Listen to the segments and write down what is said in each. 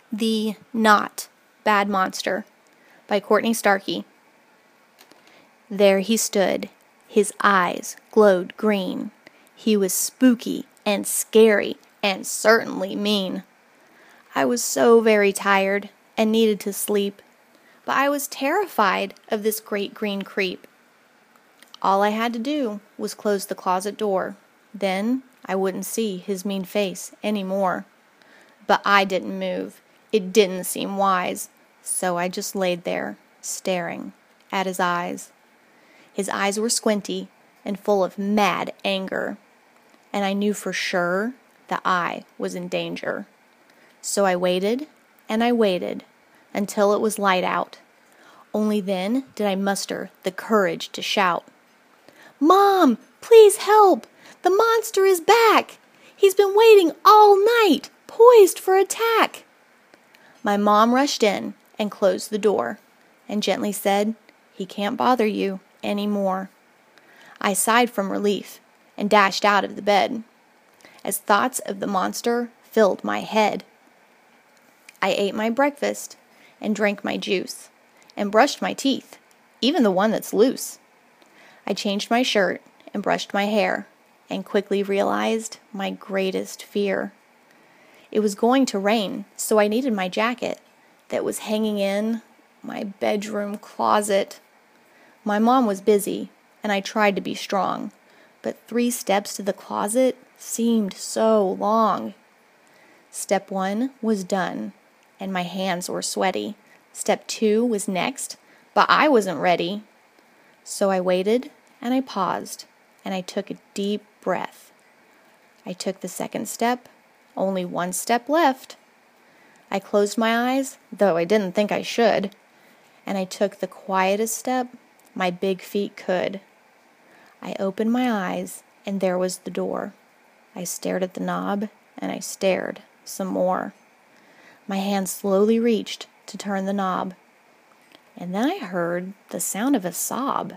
The Not Bad Monster by Courtney Starkey. There he stood. His eyes glowed green. He was spooky and scary and certainly mean. I was so very tired and needed to sleep, but I was terrified of this great green creep. All I had to do was close the closet door. Then I wouldn't see his mean face any more. But I didn't move. It didn't seem wise, so I just laid there, staring at his eyes. His eyes were squinty and full of mad anger, and I knew for sure that I was in danger. So I waited and I waited until it was light out. Only then did I muster the courage to shout, "Mom, please help! The monster is back! He's been waiting all night, poised for attack!" My mom rushed in and closed the door and gently said, "He can't bother you any more." I sighed from relief and dashed out of the bed as thoughts of the monster filled my head. I ate my breakfast and drank my juice and brushed my teeth, even the one that's loose. I changed my shirt and brushed my hair and quickly realized my greatest fear. It was going to rain, so I needed my jacket that was hanging in my bedroom closet. My mom was busy, and I tried to be strong, but 3 steps to the closet seemed so long. Step 1 was done, and my hands were sweaty. Step 2 was next, but I wasn't ready. So I waited, and I paused, and I took a deep breath. I took the second step. Only 1 step left. I closed my eyes, though I didn't think I should, and I took the quietest step my big feet could. I opened my eyes, and there was the door. I stared at the knob, and I stared some more. My hand slowly reached to turn the knob, and then I heard the sound of a sob.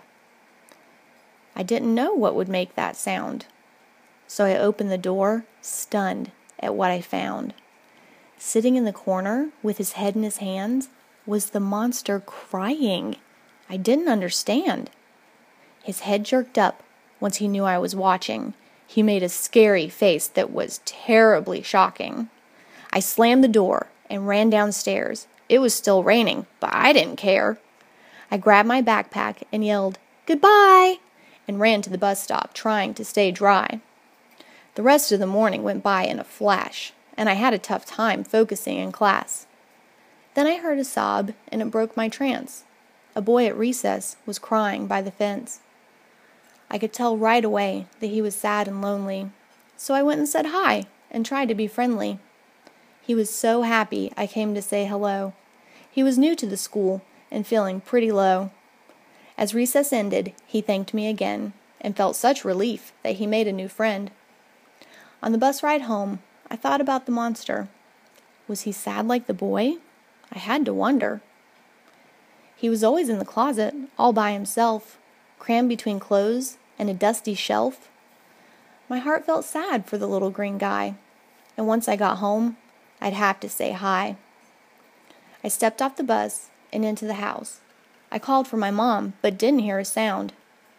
I didn't know what would make that sound, so I opened the door, stunned at what I found. Sitting in the corner with his head in his hands was the monster crying. I didn't understand. His head jerked up once he knew I was watching. He made a scary face that was terribly shocking. I slammed the door and ran downstairs. It was still raining, but I didn't care. I grabbed my backpack and yelled, "Goodbye!" and ran to the bus stop, trying to stay dry. The rest of the morning went by in a flash, and I had a tough time focusing in class. Then I heard a sob, and it broke my trance. A boy at recess was crying by the fence. I could tell right away that he was sad and lonely, so I went and said hi and tried to be friendly. He was so happy I came to say hello. He was new to the school and feeling pretty low. As recess ended, he thanked me again and felt such relief that he made a new friend. On the bus ride home, I thought about the monster. Was he sad like the boy? I had to wonder. He was always in the closet, all by himself, crammed between clothes and a dusty shelf. My heart felt sad for the little green guy, and once I got home, I'd have to say hi. I stepped off the bus and into the house. I called for my mom, but didn't hear a sound.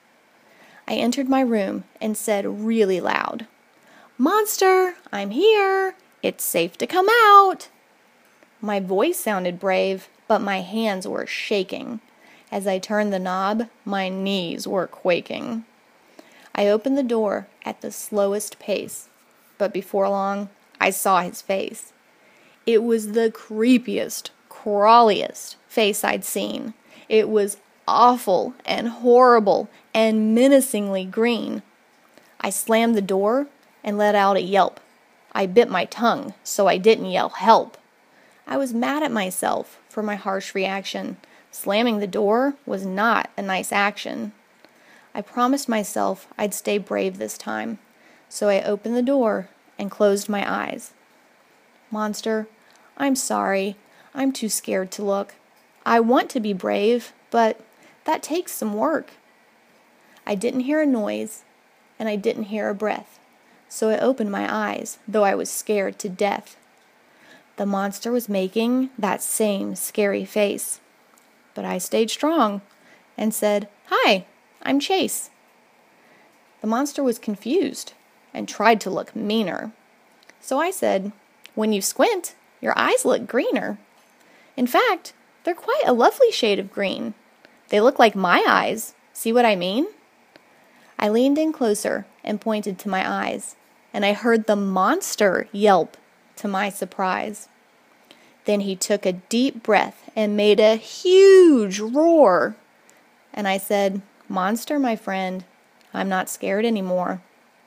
I entered my room and said really loud, "Monster, I'm here. It's safe to come out." My voice sounded brave, but my hands were shaking. As I turned the knob, my knees were quaking. I opened the door at the slowest pace, but before long, I saw his face. It was the creepiest, crawliest face I'd seen. It was awful and horrible and menacingly green. I slammed the door and let out a yelp. I bit my tongue so I didn't yell help. I was mad at myself for my harsh reaction. Slamming the door was not a nice action. I promised myself I'd stay brave this time, so I opened the door and closed my eyes. "Monster, I'm sorry. I'm too scared to look. I want to be brave, but that takes some work." I didn't hear a noise, and I didn't hear a breath. So I opened my eyes, though I was scared to death. The monster was making that same scary face. But I stayed strong and said, "Hi, I'm Chase." The monster was confused and tried to look meaner. So I said, "When you squint, your eyes look greener. In fact, they're quite a lovely shade of green. They look like my eyes. See what I mean?" I leaned in closer and pointed to my eyes, and I heard the monster yelp to my surprise. Then he took a deep breath and made a huge roar. And I said, "Monster, my friend, I'm not scared anymore."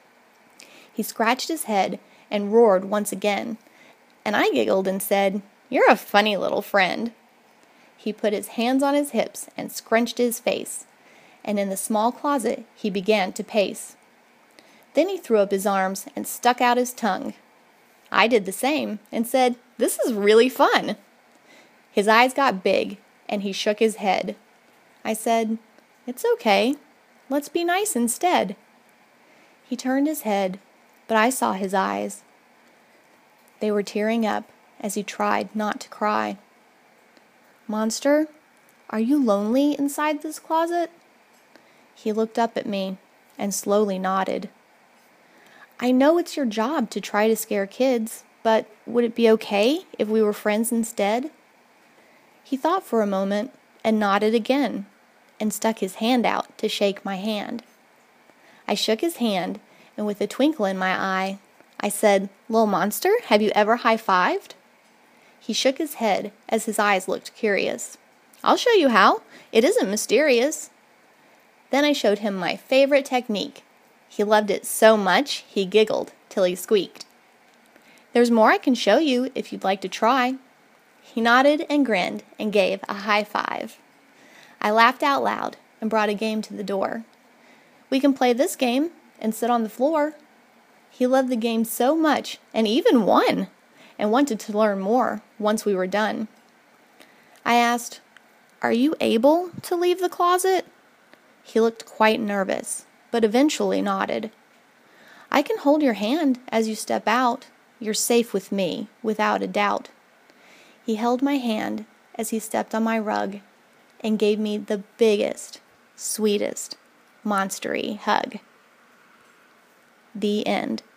He scratched his head and roared once again, and I giggled and said, "You're a funny little friend." He put his hands on his hips and scrunched his face, and in the small closet he began to pace. Then he threw up his arms and stuck out his tongue. I did the same and said, "This is really fun." His eyes got big and he shook his head. I said, "It's okay. Let's be nice instead." He turned his head, but I saw his eyes. They were tearing up as he tried not to cry. "Monster, are you lonely inside this closet?" He looked up at me and slowly nodded. "I know it's your job to try to scare kids, but would it be okay if we were friends instead?" He thought for a moment and nodded again and stuck his hand out to shake my hand. I shook his hand, and with a twinkle in my eye, I said, "Little monster, have you ever high-fived?" He shook his head as his eyes looked curious. "I'll show you how. It isn't mysterious." Then I showed him my favorite technique. He loved it so much, he giggled till he squeaked. "There's more I can show you if you'd like to try." He nodded and grinned and gave a high five. I laughed out loud and brought a game to the door. "We can play this game and sit on the floor." He loved the game so much and even won, and wanted to learn more once we were done. I asked, "Are you able to leave the closet?" He looked quite nervous, but eventually nodded. "I can hold your hand as you step out. You're safe with me, without a doubt." He held my hand as he stepped on my rug and gave me the biggest, sweetest, monstery hug. The end.